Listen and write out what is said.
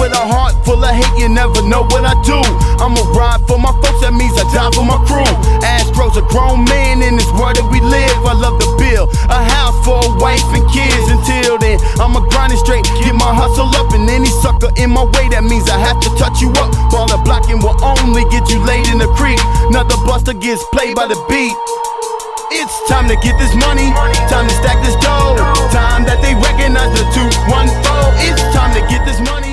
with a heart full of hate, you never know what I do. I'ma ride for my folks, that means I die for my crew. Astro's a grown man in this world that we live. I love to build a house for a wife and kids. Until then, I'ma grind it straight, get my hustle up. And any sucker in my way, that means I have to touch you up. While the blocking will only get you laid in the creek. Another buster gets played by the beat. It's time to get this money, time to stack this dough, time that they recognize the 214. It's time to get this money.